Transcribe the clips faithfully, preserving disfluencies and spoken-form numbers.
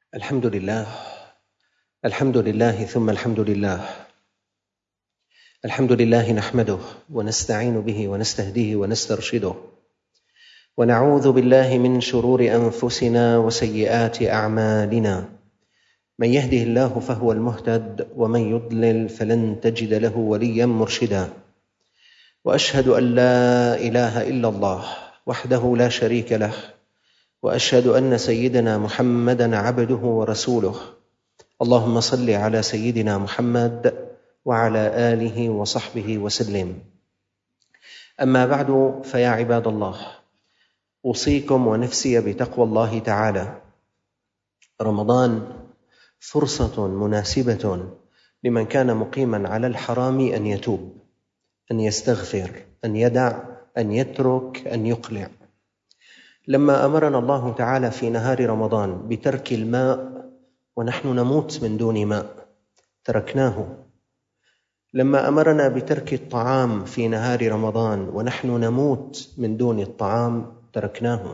الحمد لله الحمد لله ثم الحمد لله الحمد لله نحمده ونستعين به ونستهديه ونسترشده ونعوذ بالله من شرور أنفسنا وسيئات أعمالنا. من يهده الله فهو المهتد ومن يضلل فلن تجد له وليا مرشدا. وأشهد أن لا إله إلا الله وحده لا شريك له، وأشهد أن سيدنا محمدًا عبده ورسوله. اللهم صل على سيدنا محمد وعلى آله وصحبه وسلم. أما بعد، فيا عباد الله، أوصيكم ونفسي بتقوى الله تعالى. رمضان فرصة مناسبة لمن كان مقيماً على الحرام أن يتوب، أن يستغفر، أن يدع، أن يترك، أن يقلع. لما أمرنا الله تعالى في نهار رمضان بترك الماء ونحن نموت من دون ماء تركناه. لما أمرنا بترك الطعام في نهار رمضان ونحن نموت من دون الطعام تركناه.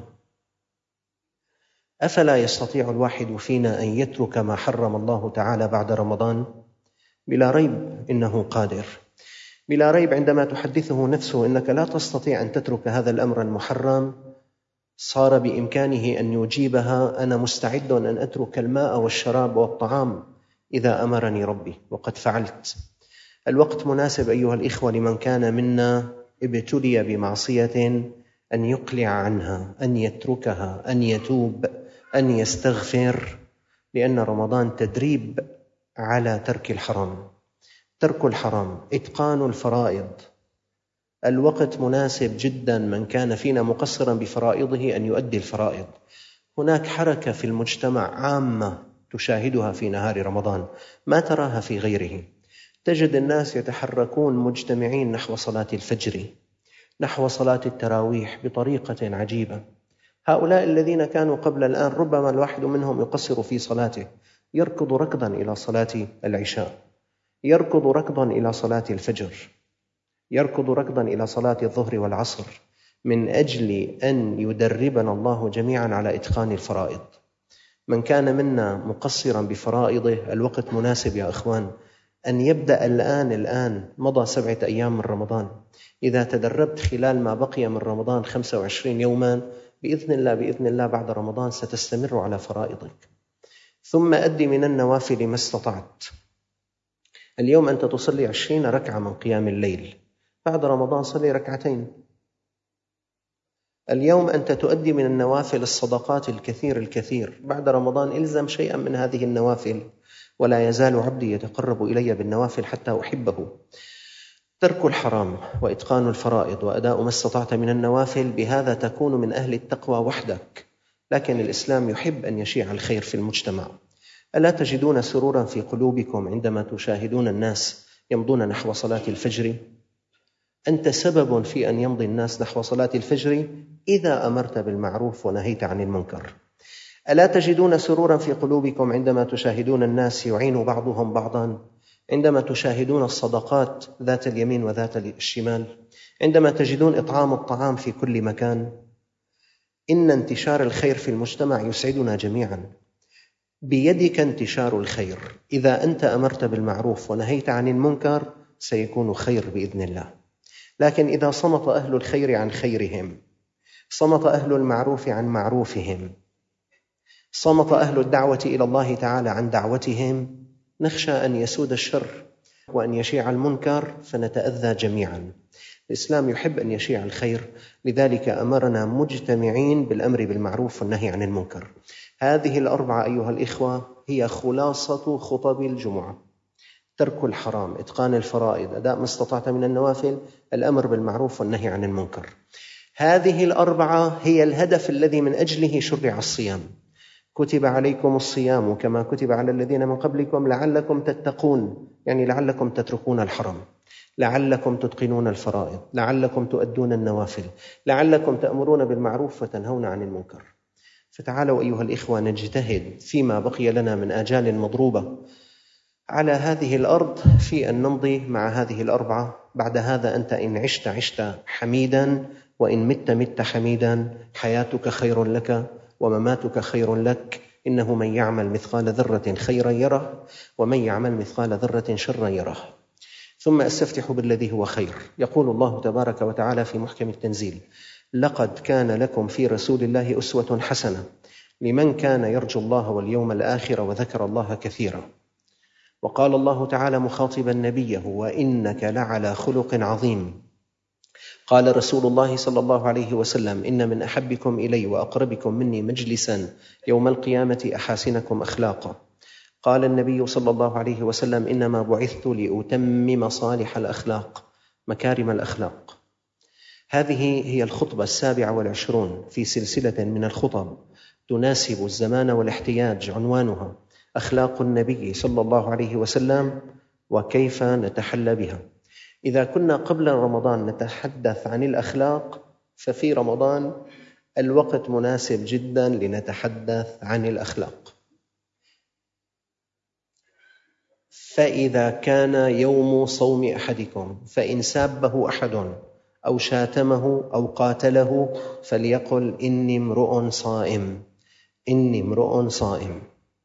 أفلا يستطيع الواحد فينا أن يترك ما حرم الله تعالى بعد رمضان؟ بلا ريب إنه قادر. بلا ريب عندما تحدثه نفسه إنك لا تستطيع أن تترك هذا الأمر المحرم، صار بإمكانه أن يجيبها: أنا مستعد أن أترك الماء والشراب والطعام إذا أمرني ربي، وقد فعلت. الوقت مناسب أيها الإخوة لمن كان منا ابتلي بمعصية أن يقلع عنها، أن يتركها، أن يتوب، أن يستغفر، لأن رمضان تدريب على ترك الحرام. ترك الحرام، إتقان الفرائض. الوقت مناسب جدا من كان فينا مقصرا بفرائضه أن يؤدي الفرائض. هناك حركة في المجتمع عامة تشاهدها في نهار رمضان ما تراها في غيره. تجد الناس يتحركون مجتمعين نحو صلاة الفجر، نحو صلاة التراويح بطريقة عجيبة. هؤلاء الذين كانوا قبل الآن ربما الواحد منهم يقصر في صلاته، يركض ركضا إلى صلاة العشاء، يركض ركضا إلى صلاة الفجر، يركض ركضا إلى صلاة الظهر والعصر، من أجل أن يدربنا الله جميعا على إتقان الفرائض. من كان منا مقصرا بفرائضه، الوقت مناسب يا أخوان أن يبدأ الآن. الآن مضى سبعة أيام من رمضان. إذا تدربت خلال ما بقي من رمضان خمسة وعشرين يوما، بإذن الله بإذن الله بعد رمضان ستستمر على فرائضك. ثم أدي من النوافل ما استطعت. اليوم أنت تصلي عشرين ركعة من قيام الليل، بعد رمضان صلي ركعتين. اليوم أنت تؤدي من النوافل الصدقات الكثير الكثير، بعد رمضان إلزم شيئا من هذه النوافل. ولا يزال عبدي يتقرب إلي بالنوافل حتى أحبه. ترك الحرام وإتقان الفرائض وأداء ما استطعت من النوافل، بهذا تكون من أهل التقوى وحدك. لكن الإسلام يحب أن يشيع الخير في المجتمع. ألا تجدون سرورا في قلوبكم عندما تشاهدون الناس يمضون نحو صلاة الفجر؟ أنت سبب في أن يمضي الناس نحو صلاة الفجر إذا أمرت بالمعروف ونهيت عن المنكر. ألا تجدون سرورا في قلوبكم عندما تشاهدون الناس يعين بعضهم بعضا، عندما تشاهدون الصدقات ذات اليمين وذات الشمال، عندما تجدون إطعام الطعام في كل مكان؟ إن انتشار الخير في المجتمع يسعدنا جميعا. بيدك انتشار الخير. إذا أنت أمرت بالمعروف ونهيت عن المنكر سيكون خير بإذن الله. لكن إذا صمت أهل الخير عن خيرهم، صمت أهل المعروف عن معروفهم، صمت أهل الدعوة إلى الله تعالى عن دعوتهم، نخشى أن يسود الشر وأن يشيع المنكر فنتأذى جميعا. الإسلام يحب أن يشيع الخير، لذلك أمرنا مجتمعين بالأمر بالمعروف والنهي عن المنكر. هذه الأربعة أيها الإخوة هي خلاصة خطب الجمعة: ترك الحرام، إتقان الفرائض، أداء ما استطعت من النوافل، الأمر بالمعروف والنهي عن المنكر. هذه الأربعة هي الهدف الذي من أجله شرع الصيام. كتب عليكم الصيام كما كتب على الذين من قبلكم لعلكم تتقون، يعني لعلكم تتركون الحرام، لعلكم تتقنون الفرائض، لعلكم تؤدون النوافل، لعلكم تأمرون بالمعروف وتنهون عن المنكر. فتعالوا أيها الإخوة نجتهد فيما بقي لنا من آجال مضروبة على هذه الأرض في أن نمضي مع هذه الأربعة. بعد هذا أنت إن عشت عشت حميدا، وإن مت مت حميدا. حياتك خير لك ومماتك خير لك. إنه من يعمل مثقال ذرة خيرا يره ومن يعمل مثقال ذرة شرا يره. ثم أستفتح بالذي هو خير. يقول الله تبارك وتعالى في محكم التنزيل: لقد كان لكم في رسول الله أسوة حسنة لمن كان يرجو الله واليوم الآخر وذكر الله كثيرا. وقال الله تعالى مخاطبا نبيه: وإنك لعلى خلق عظيم. قال رسول الله صلى الله عليه وسلم: إن من أحبكم إلي وأقربكم مني مجلسا يوم القيامة أحاسنكم أخلاقا. قال النبي صلى الله عليه وسلم: إنما بعثت لأتمم صالح الأخلاق، مكارم الأخلاق. هذه هي الخطبة السابعة والعشرون في سلسلة من الخطب تناسب الزمان والاحتياج، عنوانها: أخلاق النبي صلى الله عليه وسلم وكيف نتحلى بها. إذا كنا قبل رمضان نتحدث عن الأخلاق، ففي رمضان الوقت مناسب جدا لنتحدث عن الأخلاق. فإذا كان يوم صوم أحدكم فإن سابه أحد أو شاتمه أو قاتله فليقل: إني امرؤ صائم، إني امرؤ صائم.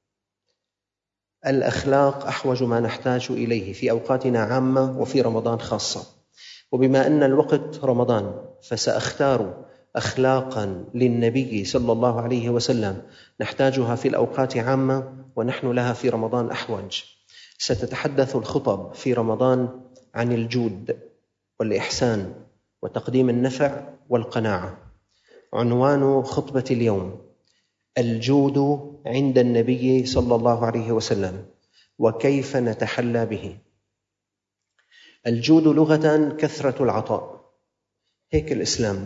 الأخلاق أحوج ما نحتاج إليه في أوقاتنا عامة وفي رمضان خاصة. وبما أن الوقت رمضان فسأختار أخلاقا للنبي صلى الله عليه وسلم نحتاجها في الأوقات عامة ونحن لها في رمضان أحوج. ستتحدث الخطب في رمضان عن الجود والإحسان وتقديم النفع والقناعة. عنوان خطبة اليوم: الجود عند النبي صلى الله عليه وسلم وكيف نتحلى به. الجود لغة كثرة العطاء. هيك الإسلام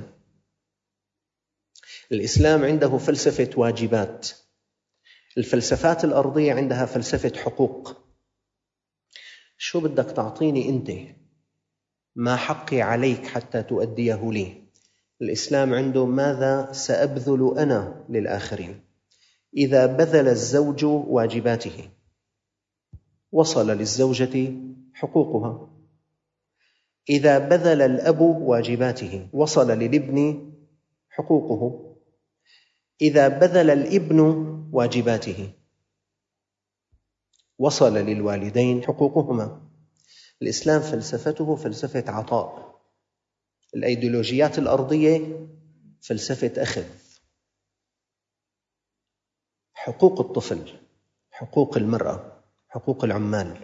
الإسلام عنده فلسفة واجبات. الفلسفات الأرضية عندها فلسفة حقوق. شو بدك تعطيني أنت؟ ما حقي عليك حتى تؤديه لي؟ الإسلام عنده ماذا سأبذل أنا للآخرين. إذا بذل الزوج واجباته وصل للزوجة حقوقها. إذا بذل الأب واجباته وصل للابن حقوقه. إذا بذل الابن واجباته وصل للوالدين حقوقهما. الإسلام فلسفته فلسفة عطاء. الأيديولوجيات الأرضية فلسفة أخذ. حقوق الطفل، حقوق المرأة، حقوق العمال.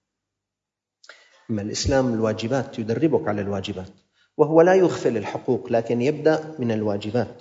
أما الإسلام الواجبات، يدربك على الواجبات، وهو لا يغفل الحقوق لكن يبدأ من الواجبات.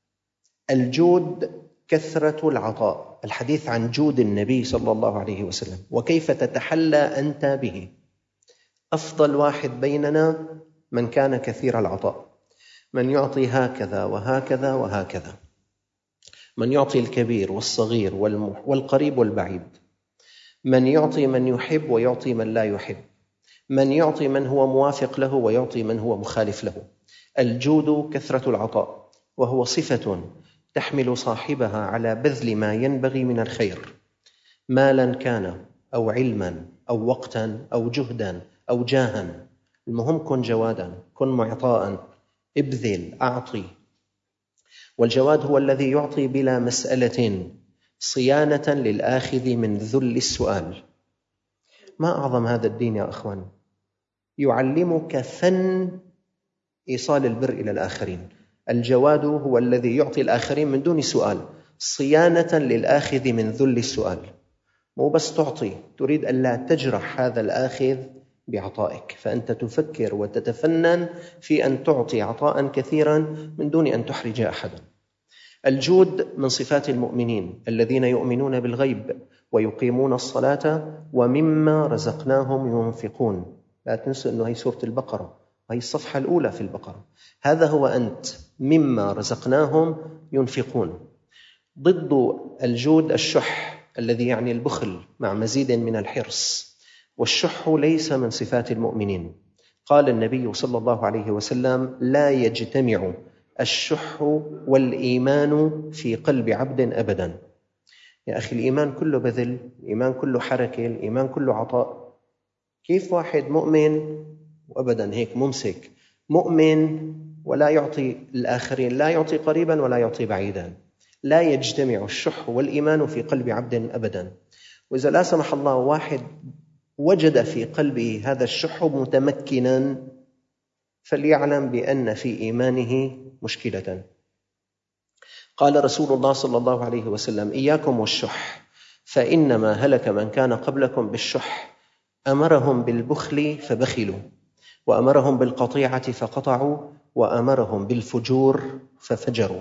الجود كثرة العطاء. الحديث عن جود النبي صلى الله عليه وسلم وكيف تتحلى أنت به. أفضل واحد بيننا من كان كثير العطاء، من يعطي هكذا وهكذا وهكذا، من يعطي الكبير والصغير والقريب والبعيد، من يعطي من يحب ويعطي من لا يحب، من يعطي من هو موافق له ويعطي من هو مخالف له. الجود كثرة العطاء، وهو صفة تحمل صاحبها على بذل ما ينبغي من الخير، مالا كان أو علما أو وقتا أو جهدا أو جاها. المهم كن جوادا، كن معطاء، ابذل، أعطي. والجواد هو الذي يعطي بلا مسألة، صيانة للآخذ من ذل السؤال. ما أعظم هذا الدين يا أخوان، يعلمك فن إيصال البر إلى الآخرين. الجواد هو الذي يعطي الآخرين من دون سؤال، صيانة للآخذ من ذل السؤال. مو بس تعطي، تريد أن لا تجرح هذا الآخذ بعطائك، فأنت تفكر وتتفنن في أن تعطي عطاء كثيرا من دون أن تحرج أحدا. الجود من صفات المؤمنين الذين يؤمنون بالغيب ويقيمون الصلاة ومما رزقناهم ينفقون. لا تنسوا أنه هي سورة البقرة، وهي الصفحة الأولى في البقرة. هذا هو أنت، مما رزقناهم ينفقون. ضد الجود الشح الذي يعني البخل مع مزيد من الحرص، والشح ليس من صفات المؤمنين. قال النبي صلى الله عليه وسلم: لا يجتمع الشح والإيمان في قلب عبد أبدا. يا أخي، الإيمان كله بذل، الإيمان كله حركة، الإيمان كله عطاء. كيف واحد مؤمن وأبدا هيك ممسك، مؤمن ولا يعطي الآخرين، لا يعطي قريبا ولا يعطي بعيدا؟ لا يجتمع الشح والإيمان في قلب عبد أبدا. وإذا لا سمح الله واحد وجد في قلبه هذا الشح متمكنا، فليعلم بأن في إيمانه مشكلة. قال رسول الله صلى الله عليه وسلم: إياكم والشح، فإنما هلك من كان قبلكم بالشح، أمرهم بالبخل فبخلوا، وأمرهم بالقطيعة فقطعوا، وأمرهم بالفجور ففجروا.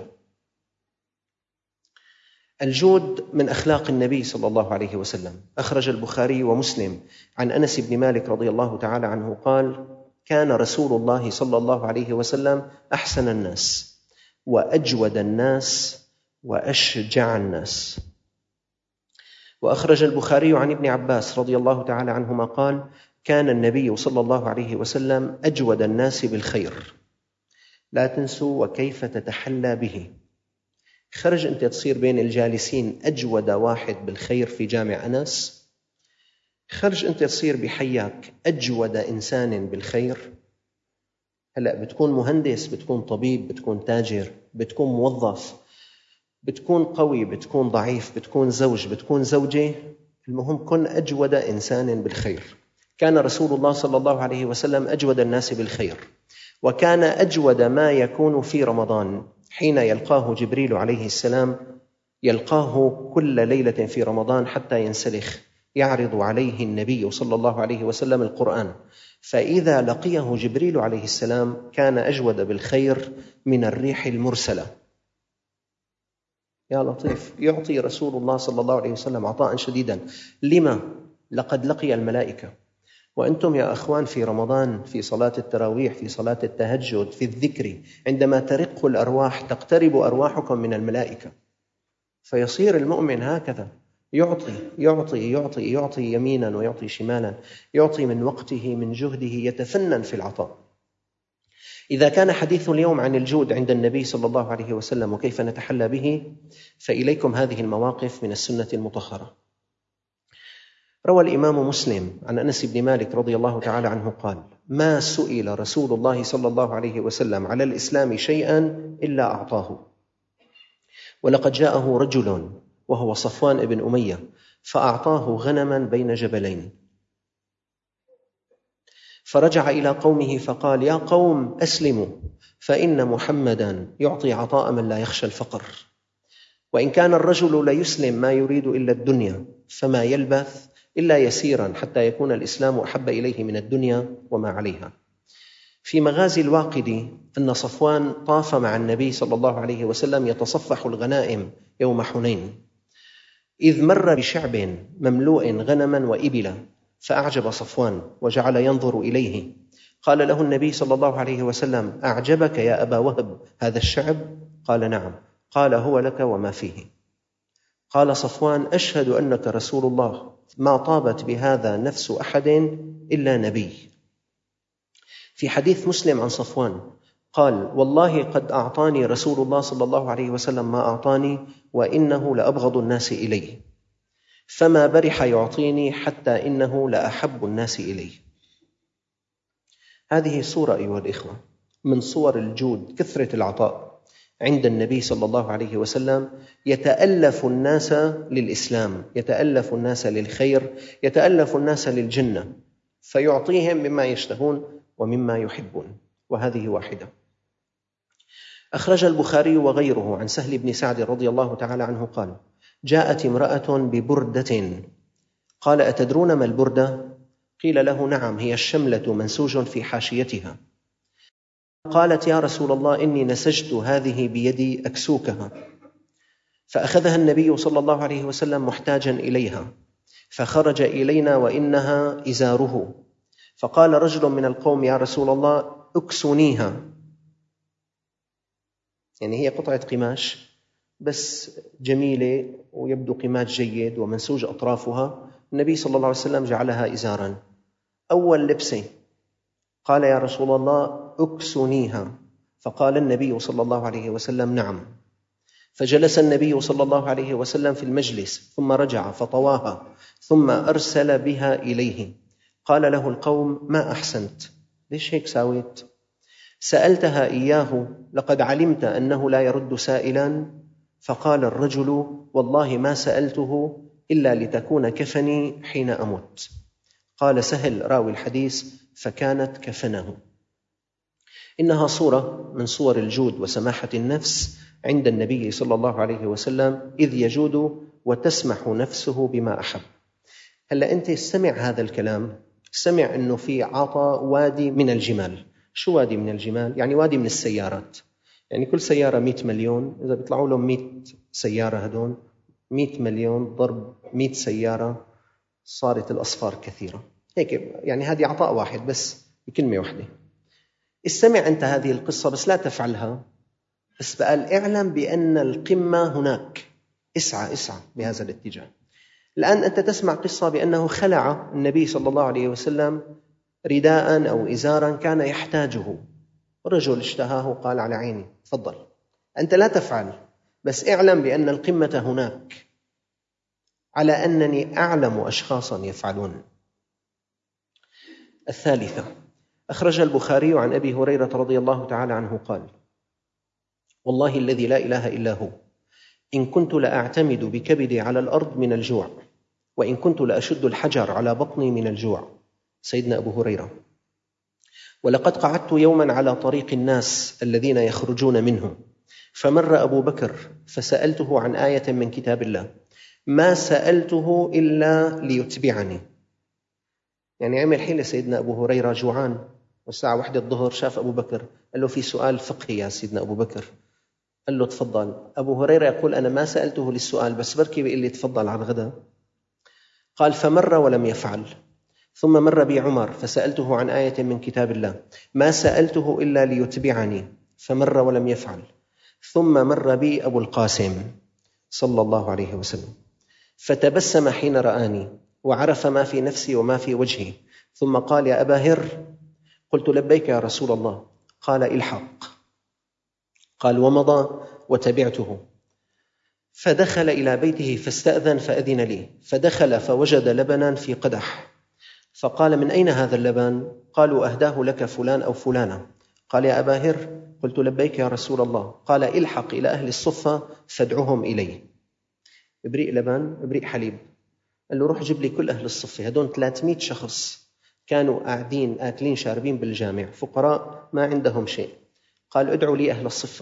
الجود من أخلاق النبي صلى الله عليه وسلم. أخرج البخاري ومسلم عن أنس بن مالك رضي الله تعالى عنه قال: كان رسول الله صلى الله عليه وسلم أحسن الناس وأجود الناس وأشجع الناس. وأخرج البخاري عن ابن عباس رضي الله تعالى عنهما قال: كان النبي صلى الله عليه وسلم أجود الناس بالخير. لا تنسوا وكيف تتحلى به. خرج أنت تصير بين الجالسين أجود واحد بالخير في جامع أنس، خرج أنت تصير بحياك أجود إنسان بالخير. هلأ بتكون مهندس، بتكون طبيب، بتكون تاجر، بتكون موظف، بتكون قوي، بتكون ضعيف، بتكون زوج، بتكون زوجة، المهم كن أجود إنسان بالخير. كان رسول الله صلى الله عليه وسلم أجود الناس بالخير، وكان أجود ما يكون في رمضان حين يلقاه جبريل عليه السلام، يلقاه كل ليلة في رمضان حتى ينسلخ، يعرض عليه النبي صلى الله عليه وسلم القرآن، فإذا لقيه جبريل عليه السلام كان أجود بالخير من الريح المرسلة. يا لطيف، يعطي رسول الله صلى الله عليه وسلم عطاء شديدا. لما؟ لقد لقي الملائكة. وأنتم يا أخوان في رمضان، في صلاة التراويح، في صلاة التهجد، في الذكر، عندما ترق الأرواح تقترب أرواحكم من الملائكة، فيصير المؤمن هكذا يعطي يعطي يعطي يعطي يمينا ويعطي شمالا، يعطي من وقته من جهده، يتفنن في العطاء. إذا كان حديث اليوم عن الجود عند النبي صلى الله عليه وسلم وكيف نتحلى به، فإليكم هذه المواقف من السنة المطهرة. روى الإمام مسلم عن أنس بن مالك رضي الله تعالى عنه قال: ما سئل رسول الله صلى الله عليه وسلم على الإسلام شيئا إلا أعطاه. ولقد جاءه رجل وهو صفوان بن أمية فأعطاه غنما بين جبلين، فرجع إلى قومه فقال: يا قوم أسلموا، فإن محمدا يعطي عطاء من لا يخشى الفقر، وإن كان الرجل ليسلم ما يريد إلا الدنيا، فما يلبث إلا يسيرا حتى يكون الإسلام أحب إليه من الدنيا وما عليها. في مغازي الواقدي أن صفوان طاف مع النبي صلى الله عليه وسلم يتصفح الغنائم يوم حنين، إذ مر بشعب مملوء غنما وإبلا، فأعجب صفوان وجعل ينظر إليه. قال له النبي صلى الله عليه وسلم: أعجبك يا أبا وهب هذا الشعب؟ قال: نعم. قال: هو لك وما فيه. قال صفوان: أشهد أنك رسول الله، ما طابت بهذا نفس أحد إلا نبي. في حديث مسلم عن صفوان قال: والله قد أعطاني رسول الله صلى الله عليه وسلم ما أعطاني، وإنه لأبغض الناس إليه، فما برح يعطيني حتى إنه لأحب الناس إليه. هذه صورة أيها الإخوة من صور الجود، كثرة العطاء عند النبي صلى الله عليه وسلم. يتألف الناس للإسلام، يتألف الناس للخير، يتألف الناس للجنة، فيعطيهم مما يشتهون ومما يحبون. وهذه واحدة. أخرج البخاري وغيره عن سهل بن سعد رضي الله تعالى عنه قال: جاءت امرأة ببردة، قال: أتدرون ما البردة؟ قيل له: نعم، هي الشملة منسوج في حاشيتها. قالت: يا رسول الله، إني نسجت هذه بيدي أكسوكها. فأخذها النبي صلى الله عليه وسلم محتاجا إليها، فخرج إلينا وإنها إزاره، فقال رجل من القوم: يا رسول الله، أكسنيها. يعني هي قطعة قماش بس جميلة ويبدو قماش جيد ومنسوج أطرافها، النبي صلى الله عليه وسلم جعلها إزارا. أول لبسة قال: يا رسول الله، أكسنيها. فقال النبي صلى الله عليه وسلم: نعم. فجلس النبي صلى الله عليه وسلم في المجلس، ثم رجع فطواها، ثم أرسل بها إليه. قال له القوم: ما أحسنت، ليش هيك ساويت؟ سألتها إياه، لقد علمت أنه لا يرد سائلا، فقال الرجل: والله ما سألته إلا لتكون كفني حين أموت. قال سهل راوي الحديث: فكانت كفنه. إنها صورة من صور الجود وسماحة النفس عند النبي صلى الله عليه وسلم، إذ يجود وتسمح نفسه بما أحب. هلأ أنت استمع هذا الكلام، استمع أنه في عطاء وادي من الجمال. شو وادي من الجمال؟ يعني وادي من السيارات، يعني كل سيارة مئة مليون، إذا بيطلعوا لهم مئة سيارة هدول مئة مليون ضرب مئة سيارة صارت الأصفار كثيرة. هيك يعني هذه عطاء واحد بس بكلمة واحدة. استمع أنت هذه القصة بس لا تفعلها، بس بقال اعلم بأن القمة هناك، اسعى اسعى بهذا الاتجاه. الآن أنت تسمع قصة بأنه خلع النبي صلى الله عليه وسلم رداء أو إزارا كان يحتاجه، رجل اشتهاه قال على عيني تفضل. أنت لا تفعل، بس اعلم بأن القمة هناك، على أنني أعلم أشخاصا يفعلون. الثالثة، أخرج البخاري عن أبي هريرة رضي الله تعالى عنه قال: والله الذي لا إله إلا هو، إن كنت لأعتمد بكبدي على الأرض من الجوع، وإن كنت لأشد الحجر على بطني من الجوع. سيدنا أبو هريرة: ولقد قعدت يوما على طريق الناس الذين يخرجون منه، فمر أبو بكر فسألته عن آية من كتاب الله، ما سألته إلا ليتبعني. يعني عمل حيلة سيدنا أبو هريرة، جوعان والساعة واحدة الظهر، شاف أبو بكر قال له: في سؤال فقهي يا سيدنا أبو بكر. قال له: تفضل. أبو هريرة يقول: أنا ما سألته للسؤال، بس بركي بيقول لي تفضل على الغداء. قال: فمر ولم يفعل. ثم مر بي عمر فسألته عن آية من كتاب الله، ما سألته إلا ليتبعني، فمر ولم يفعل. ثم مر بي أبو القاسم صلى الله عليه وسلم فتبسم حين رآني وعرف ما في نفسي وما في وجهي، ثم قال: يا أبا هر. قلت: لبيك يا رسول الله. قال: الحق. قال: ومضى وتبعته، فدخل إلى بيته فاستأذن فأذن لي، فدخل فوجد لبنا في قدح، فقال: من أين هذا اللبن؟ قالوا: أهداه لك فلان أو فلانة. قال: يا أبا هر. قلت: لبيك يا رسول الله. قال: الحق إلى أهل الصفة فادعهم إلي. إبريق لبن، إبريق حليب. قال له: روح جيب لي كل أهل الصفة، هدول ثلاثمئة شخص كانوا قاعدين آكلين شاربين بالجامع، فقراء ما عندهم شيء. قال: ادعوا لي أهل الصفة.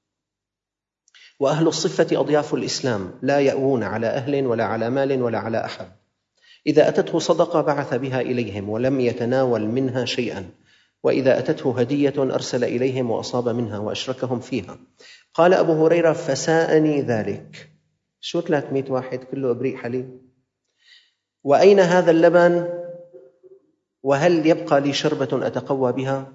وأهل الصفة أضياف الإسلام، لا يأوون على أهل ولا على مال ولا على أحد. إذا أتته صدقة بعث بها إليهم ولم يتناول منها شيئا، وإذا أتته هدية أرسل إليهم وأصاب منها وأشركهم فيها. قال أبو هريرة: فساءني ذلك. شو ثلاثمئة واحد كله إبريق حليب؟ وأين هذا اللبن؟ وهل يبقى لي شربة أتقوى بها؟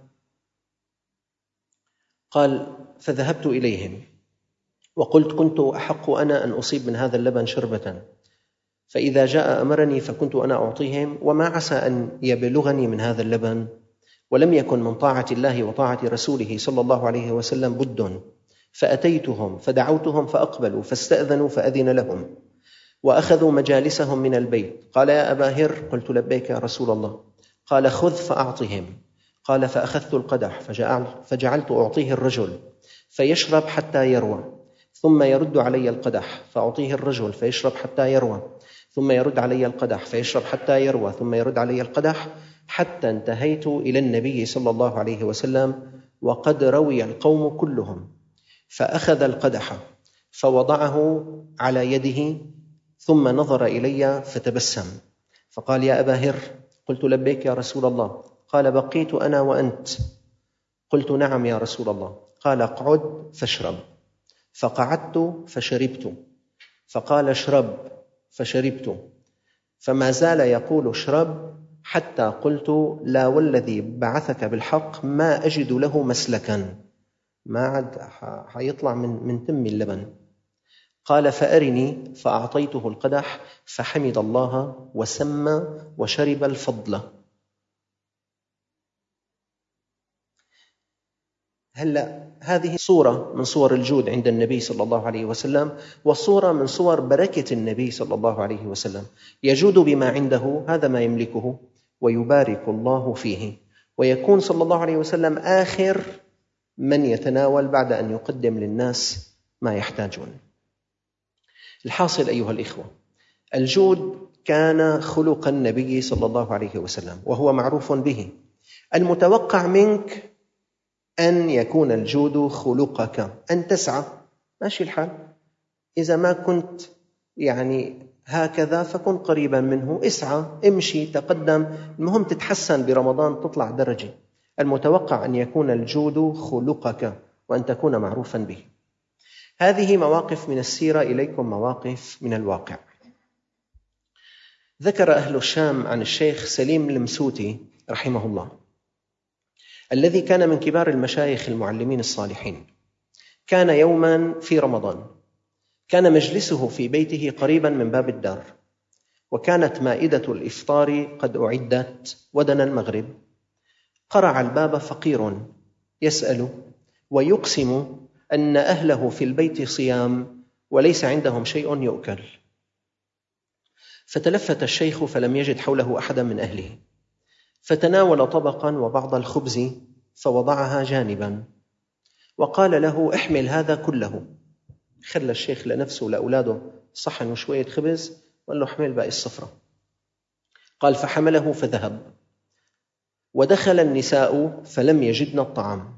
قال: فذهبت إليهم وقلت: كنت أحق أنا أن أصيب من هذا اللبن شربة، فإذا جاء أمرني فكنت أنا أعطيهم، وما عسى أن يبلغني من هذا اللبن، ولم يكن من طاعة الله وطاعة رسوله صلى الله عليه وسلم بد. فأتيتهم فدعوتهم فأقبلوا، فاستأذنوا فأذن لهم، وأخذوا مجالسهم من البيت. قال: يا أبا هر. قلت: لبيك يا رسول الله. قال: خذ فأعطهم. قال: فأخذت القدح فجعلت أعطيه الرجل فيشرب حتى يروى، ثم يرد علي القدح فأعطيه الرجل فيشرب حتى يروى، ثم يرد علي القدح فيشرب حتى يروى، ثم يرد علي القدح، حتى انتهيت إلى النبي صلى الله عليه وسلم وقد روي القوم كلهم، فأخذ القدح فوضعه على يده، ثم نظر إلي فتبسم فقال: يا أبا هر. قلت: لبيك يا رسول الله. قال: بقيت أنا وأنت. قلت: نعم يا رسول الله. قال: اقعد فاشرب. فقعدت فشربت، فقال: اشرب، فشربت، فما زال يقول: اشرب، حتى قلت: لا والذي بعثك بالحق ما أجد له مسلكا، ما عاد حيطلع من من تم اللبن. قال: فأرني. فأعطيته القدح فحمد الله وسمى وشرب الفضل. هلأ هذه صورة من صور الجود عند النبي صلى الله عليه وسلم، وصورة من صور بركة النبي صلى الله عليه وسلم. يجود بما عنده، هذا ما يملكه، ويبارك الله فيه، ويكون صلى الله عليه وسلم آخر من يتناول بعد أن يقدم للناس ما يحتاجون. الحاصل أيها الإخوة، الجود كان خلق النبي صلى الله عليه وسلم وهو معروف به. المتوقع منك أن يكون الجود خلقك، أن تسعى، ماشي الحال. إذا ما كنت يعني هكذا فكن قريبا منه، اسعى، امشي، تقدم، المهم تتحسن برمضان، تطلع درجة. المتوقع أن يكون الجود خلقك وأن تكون معروفا به. هذه مواقف من السيرة، إليكم مواقف من الواقع. ذكر أهل الشام عن الشيخ سليم المسوتي رحمه الله، الذي كان من كبار المشايخ المعلمين الصالحين. كان يوما في رمضان كان مجلسه في بيته قريبا من باب الدار، وكانت مائدة الإفطار قد أعدت ودنا المغرب. قرع الباب فقير يسأل ويقسم أن أهله في البيت صيام وليس عندهم شيء يؤكل. فتلفت الشيخ فلم يجد حوله أحدا من أهله، فتناول طبقا وبعض الخبز فوضعها جانبا، وقال له: احمل هذا كله. خلى الشيخ لنفسه لأولاده صحن وشوية خبز، وقال له: احمل باقي الصفرة. قال: فحمله فذهب. ودخل النساء فلم يجدن الطعام،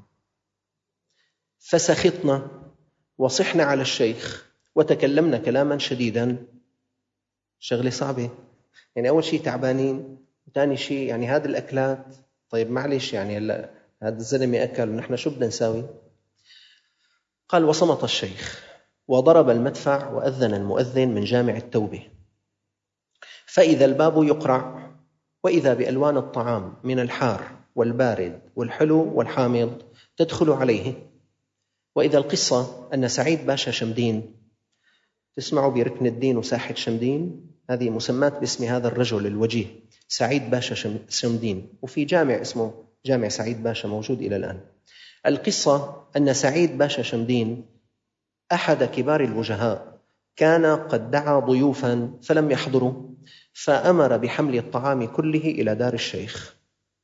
فسخطنا وصحنا على الشيخ وتكلمنا كلاما شديدا. شغلة صعبة، يعني أول شيء تعبانين، وثاني شيء يعني هذه الأكلات، طيب معلش يعني هلا هذا الزلمة أكل ونحن شو بدنا نساوي؟ قال: وصمت الشيخ وضرب المدفع وأذن المؤذن من جامع التوبة، فإذا الباب يقرع، وإذا بألوان الطعام من الحار والبارد والحلو والحامض تدخل عليه. وإذا القصة أن سعيد باشا شمدين، تسمعوا بركن الدين وساحة شمدين، هذه مسمات باسم هذا الرجل الوجيه سعيد باشا شمدين، وفي جامع اسمه جامع سعيد باشا موجود إلى الآن. القصة أن سعيد باشا شمدين أحد كبار الوجهاء كان قد دعا ضيوفا فلم يحضروا، فأمر بحمل الطعام كله إلى دار الشيخ.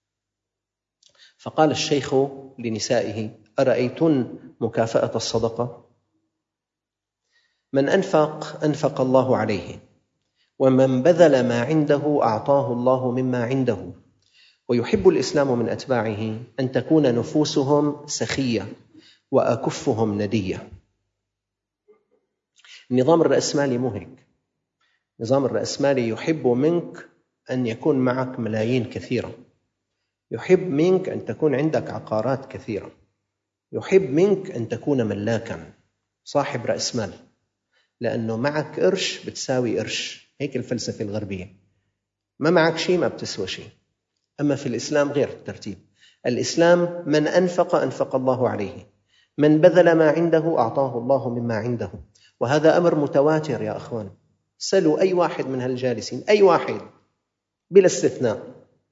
فقال الشيخ لنسائه: أرأيتن مكافأة الصدقة؟ من أنفق أنفق الله عليه، ومن بذل ما عنده أعطاه الله مما عنده. ويحب الإسلام من أتباعه أن تكون نفوسهم سخية وأكفهم ندية. النظام الرأسمالي مو هيك. النظام الرأسمالي يحب منك أن يكون معك ملايين كثيرة، يحب منك أن تكون عندك عقارات كثيرة، يحب منك أن تكون ملاكا صاحب رأس مال، لأنه معك قرش بتساوي قرش. هيك الفلسفة الغربية، ما معك شيء ما بتسوى شيء. أما في الإسلام غير الترتيب. الإسلام من أنفق أنفق الله عليه، من بذل ما عنده أعطاه الله مما عنده. وهذا أمر متواتر يا أخوان. سلوا أي واحد من هالجالسين، أي واحد بلا استثناء،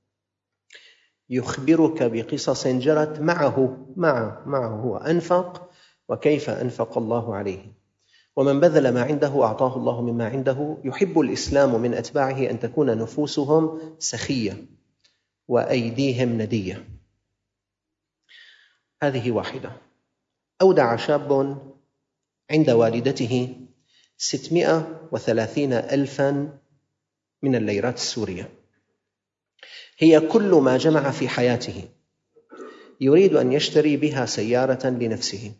يخبرك بقصص جرت معه معه معه هو أنفق وكيف أنفق الله عليه. ومن بذل ما عنده أعطاه الله مما عنده. يحب الإسلام من أتباعه أن تكون نفوسهم سخية وأيديهم ندية. هذه واحدة. أودع شاب عند والدته ستمائة وثلاثين ألفا من الليرات السورية، هي كل ما جمع في حياته، يريد أن يشتري بها سيارة لنفسه.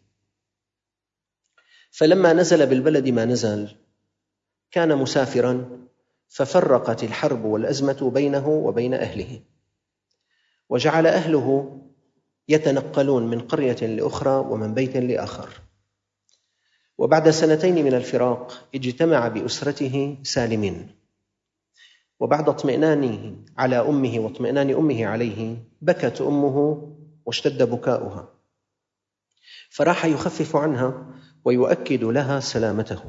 فلما نزل بالبلد ما نزل، كان مسافرا، ففرقت الحرب والأزمة بينه وبين أهله، وجعل أهله يتنقلون من قرية لأخرى ومن بيت لآخر. وبعد سنتين من الفراق اجتمع بأسرته سالمين، وبعد اطمئنانه على أمه واطمئنان أمه عليه بكت أمه واشتد بكاؤها، فراح يخفف عنها ويؤكد لها سلامته.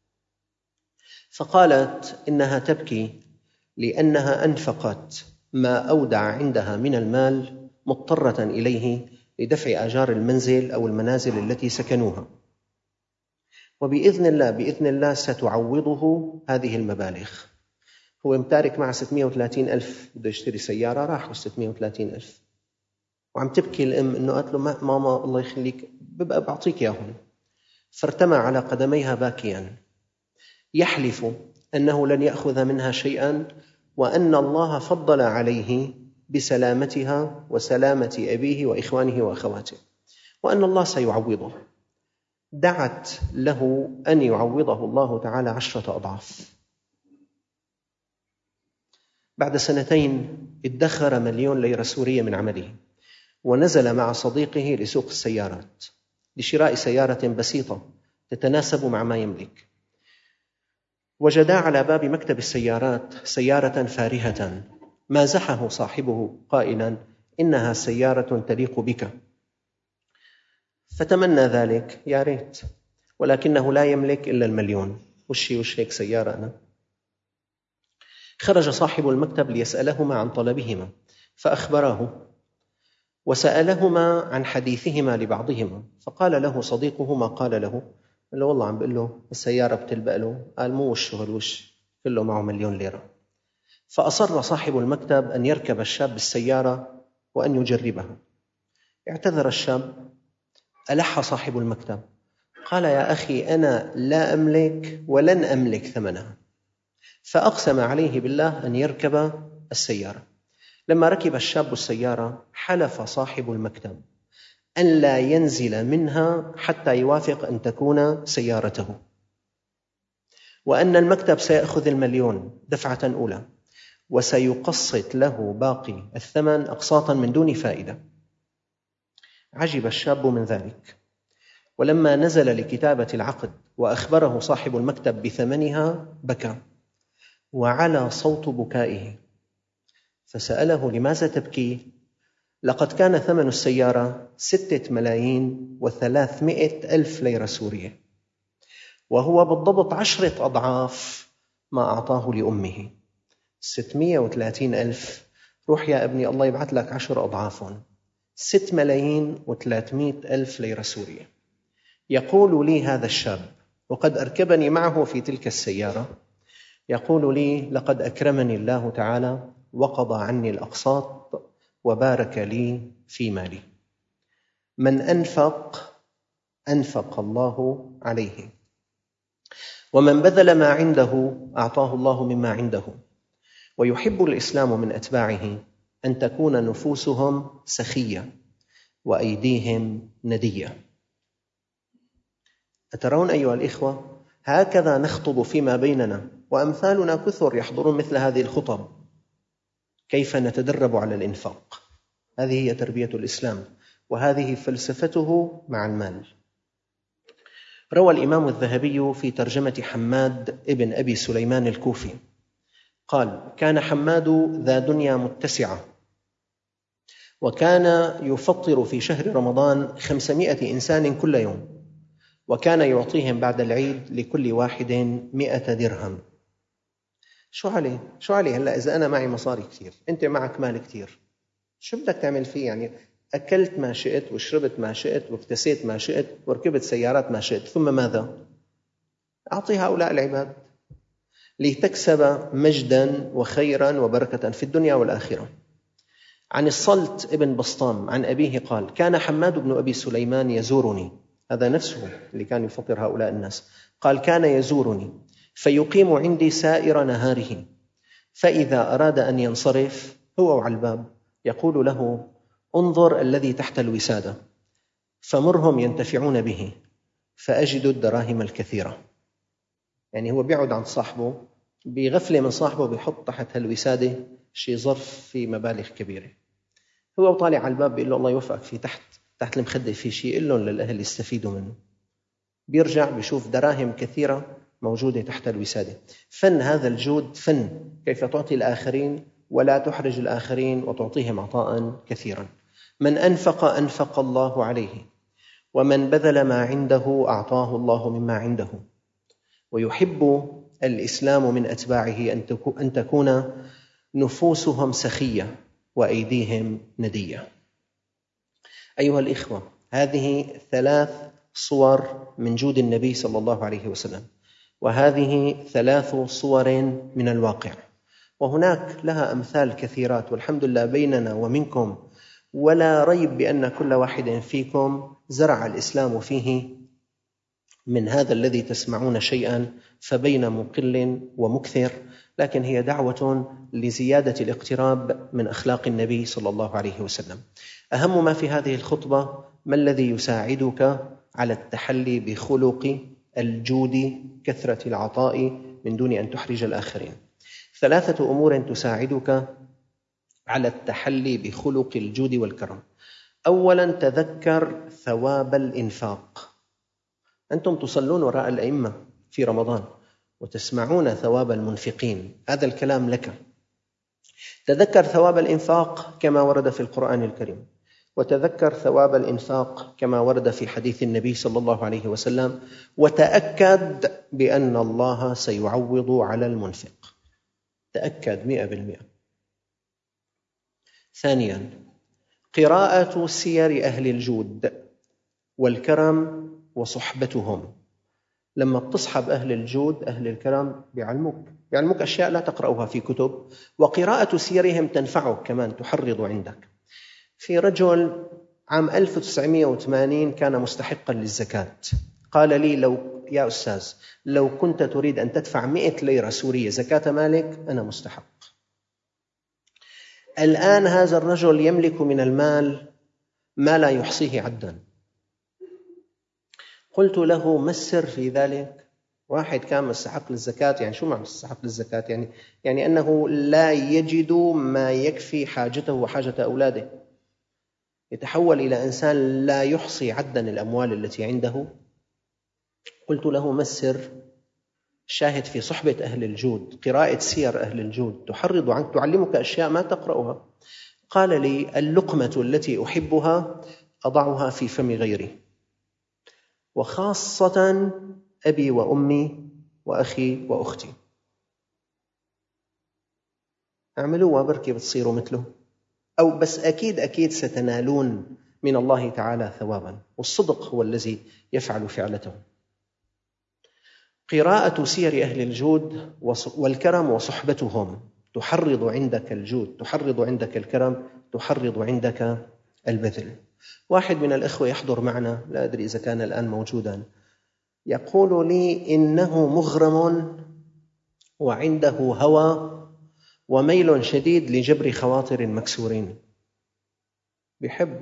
فقالت إنها تبكي لأنها أنفقت ما أودع عندها من المال مضطرة إليه لدفع آجار المنزل أو المنازل التي سكنوها، وبإذن الله بإذن الله ستعوضه هذه المبالغ. هو متارك مع ستمائة وثلاثين ألف، بده يشتري سيارة، راحوا ستمائة وثلاثين ألف، وعم تبكي الأم إنه قالت له: ماما الله يخليك ببقى بعطيك ياهم. فارتمى على قدميها باكيا: يحلف أنه لن يأخذ منها شيئا، وأن الله فضل عليه بسلامتها وسلامة أبيه وإخوانه وأخواته، وأن الله سيعوضه. دعت له أن يعوضه الله تعالى عشرة أضعاف. بعد سنتين ادخر مليون ليرة سورية من عمله، ونزل مع صديقه لسوق السيارات لشراء سيارة بسيطة تتناسب مع ما يملك. وجدا على باب مكتب السيارات سيارة فارهة، مازحه صاحبه قائلا: إنها سيارة تليق بك. فتمنى ذلك، يا ريت، ولكنه لا يملك إلا المليون. وشي وش هيك سيارة أنا؟ خرج صاحب المكتب ليسألهما عن طلبهما، فأخبراه وسألهما عن حديثهما لبعضهما. فقال له صديقه ما قال له. قال له: والله عم بقول له السيارة بتلبق له. قال: مو وشه الوش، كله معه مليون ليرة. فأصر صاحب المكتب أن يركب الشاب بالسيارة وأن يجربها. اعتذر الشاب، ألح صاحب المكتب، قال: يا أخي أنا لا أملك ولن أملك ثمنها. فأقسم عليه بالله أن يركب السيارة. لما ركب الشاب السيارة حلف صاحب المكتب أن لا ينزل منها حتى يوافق أن تكون سيارته، وأن المكتب سيأخذ المليون دفعة أولى وسيقسط له باقي الثمن أقساطا من دون فائدة. عجب الشاب من ذلك، ولما نزل لكتابة العقد وأخبره صاحب المكتب بثمنها بكى وعلى صوت بكائه. فسأله: لماذا تبكي؟ لقد كان ثمن السيارة ستة ملايين وثلاثمائة ألف ليرة سورية، وهو بالضبط عشرة أضعاف ما أعطاه لأمه. ستمائة وثلاثين ألف، روح يا ابني الله يبعث لك عشر أضعافهم، ستة ملايين وثلاثمائة ألف ليرة سورية. يقول لي هذا الشاب، وقد أركبني معه في تلك السيارة، يقول لي: لقد أكرمني الله تعالى وقضى عني الأقساط وبارك لي في مالي. من أنفق أنفق الله عليه، ومن بذل ما عنده أعطاه الله مما عنده. ويحب الإسلام من أتباعه أن تكون نفوسهم سخية وأيديهم ندية. أترون أيها الإخوة، هكذا نخطب فيما بيننا، وأمثالنا كثر يحضرون مثل هذه الخطب، كيف نتدرب على الإنفاق. هذه هي تربية الإسلام، وهذه فلسفته مع المال. روى الإمام الذهبي في ترجمة حماد ابن أبي سليمان الكوفي قال: كان حماد ذا دنيا متسعة، وكان يفطر في شهر رمضان خمسمائة إنسان كل يوم، وكان يعطيهم بعد العيد لكل واحد مئة درهم. شو عليه؟ شو عليه هلأ إذا أنا معي مصاري كثير، أنت معك مال كثير، شو بدك تعمل فيه؟ يعني أكلت ما شئت وشربت ما شئت واكتسيت ما شئت وركبت سيارات ما شئت، ثم ماذا؟ أعطي هؤلاء العباد لتكسب مجدا وخيرا وبركة في الدنيا والآخرة. عن الصلت ابن بسطام عن أبيه قال: كان حماد بن أبي سليمان يزورني، هذا نفسه اللي كان يفطر هؤلاء الناس، قال: كان يزورني فيقيم عندي سائر نهاره، فإذا أراد أن ينصرف هو على الباب يقول له: انظر الذي تحت الوسادة فمرهم ينتفعون به فأجد الدراهم الكثيرة. يعني هو بيعود عن صاحبه بغفلة من صاحبه، بيحط تحت الوسادة شيء ظرف في مبالغ كبيرة، هو طالع على الباب بيقول له: الله يوفقك، في تحت تحت المخدة في شيء، قل لهم للأهل يستفيدوا منه. بيرجع بيشوف دراهم كثيرة موجودة تحت الوسادة. فن هذا الجود، فن كيف تعطي الآخرين ولا تحرج الآخرين وتعطيهم عطاء كثيرا. من أنفق أنفق الله عليه، ومن بذل ما عنده أعطاه الله مما عنده. ويحب الإسلام من أتباعه أن تكون نفوسهم سخية وأيديهم ندية. أيها الإخوة، هذه ثلاث صور من جود النبي صلى الله عليه وسلم، وهذه ثلاث صور من الواقع، وهناك لها أمثال كثيرات والحمد لله بيننا ومنكم، ولا ريب بأن كل واحد فيكم زرع الإسلام فيه من هذا الذي تسمعون شيئا فبين مقل ومكثر، لكن هي دعوة لزيادة الاقتراب من أخلاق النبي صلى الله عليه وسلم. أهم ما في هذه الخطبة: ما الذي يساعدك على التحلي بخلق الجود، كثرة العطاء من دون أن تحرج الآخرين. ثلاثة أمور تساعدك على التحلي بخلق الجود والكرم. أولاً، تذكر ثواب الإنفاق. أنتم تصلون وراء الأئمة في رمضان وتسمعون ثواب المنفقين، هذا الكلام لك. تذكر ثواب الإنفاق كما ورد في القرآن الكريم، وتذكر ثواب الإنفاق كما ورد في حديث النبي صلى الله عليه وسلم، وتأكد بأن الله سيعوض على المنفق. تأكد مئة بالمئة. ثانياً، قراءة سير أهل الجود والكرم وصحبتهم. لما تصحب أهل الجود أهل الكرم بيعلموك بيعلموك أشياء لا تقرأها في كتب، وقراءة سيرهم تنفعك كمان، تحرض عندك. في رجل عام ألف وتسعمائة وثمانين كان مستحقا للزكاة، قال لي: لو يا أستاذ لو كنت تريد أن تدفع مئة ليرة سورية زكاة مالك أنا مستحق. الآن هذا الرجل يملك من المال ما لا يحصيه عدا. قلت له: ما السر في ذلك؟ واحد كان مستحق للزكاة، يعني شو معنى مستحق للزكاة؟ يعني يعني أنه لا يجد ما يكفي حاجته وحاجة أولاده، يتحول إلى إنسان لا يحصي عدا الأموال التي عنده. قلت له: ما السر؟ شاهد في صحبة أهل الجود، قراءة سير أهل الجود تحرض عنك، تعلمك أشياء ما تقرأها. قال لي: اللقمة التي أحبها أضعها في فم غيري، وخاصة أبي وأمي وأخي وأختي. اعملوا وبركي بتصيروا مثله، أو بس أكيد أكيد ستنالون من الله تعالى ثوابا، والصدق هو الذي يفعل فعلته. قراءة سير أهل الجود والكرم وصحبتهم تحرض عندك الجود، تحرض عندك الكرم، تحرض عندك البذل. واحد من الإخوة يحضر معنا، لا أدري إذا كان الآن موجودا، يقول لي إنه مغرم وعنده هوى وميل شديد لجبر خواطر مكسورين. بيحب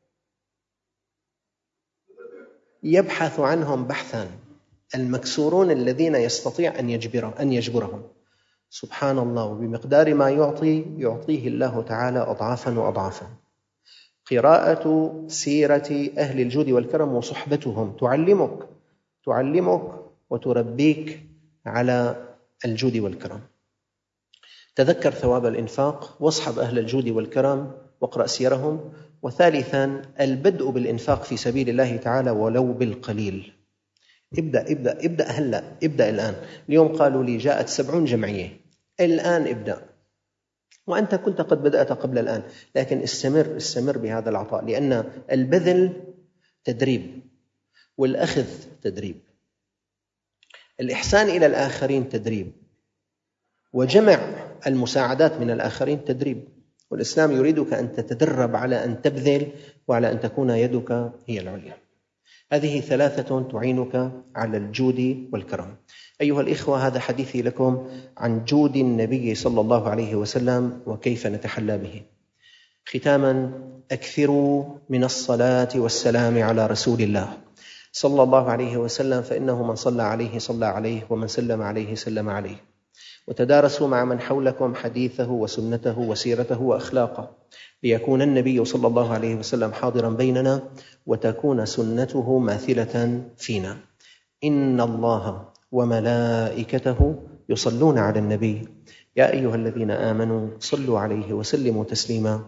يبحث عنهم بحثا، المكسورون الذين يستطيع أن يجبر أن يجبرهم. سبحان الله، وبمقدار ما يعطي يعطيه الله تعالى أضعافا وأضعافا. قراءة سيرة أهل الجود والكرم وصحبتهم تعلمك تعلمك وتربيك على الجود والكرم. تذكر ثواب الإنفاق، واصحب أهل الجود والكرم واقرأ سيرهم. وثالثاً، البدء بالإنفاق في سبيل الله تعالى ولو بالقليل. ابدأ ابدأ ابدأ هلأ، ابدأ الآن. اليوم قالوا لي جاءت سبعون جمعية، الآن ابدأ، وأنت كنت قد بدأت قبل الآن، لكن استمر استمر بهذا العطاء، لأن البذل تدريب، والأخذ تدريب، الإحسان إلى الآخرين تدريب، وجمع المساعدات من الآخرين تدريب. والإسلام يريدك أن تتدرب على أن تبذل وعلى أن تكون يدك هي العليا. هذه ثلاثة تعينك على الجود والكرم. أيها الإخوة، هذا حديثي لكم عن جود النبي صلى الله عليه وسلم وكيف نتحلى به. ختاما، أكثروا من الصلاة والسلام على رسول الله صلى الله عليه وسلم، فإنه من صلى عليه صلى عليه، ومن سلم عليه سلم عليه. وتدارسوا مع من حولكم حديثه وسنته وسيرته وأخلاقه، ليكون النبي صلى الله عليه وسلم حاضرا بيننا وتكون سنته ماثلة فينا. إن الله وملائكته يصلون على النبي يا أيها الذين آمنوا صلوا عليه وسلموا تسليما.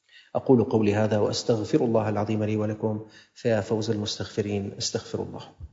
أقول قولي هذا وأستغفر الله العظيم لي ولكم، فيا فوز المستغفرين، استغفر الله.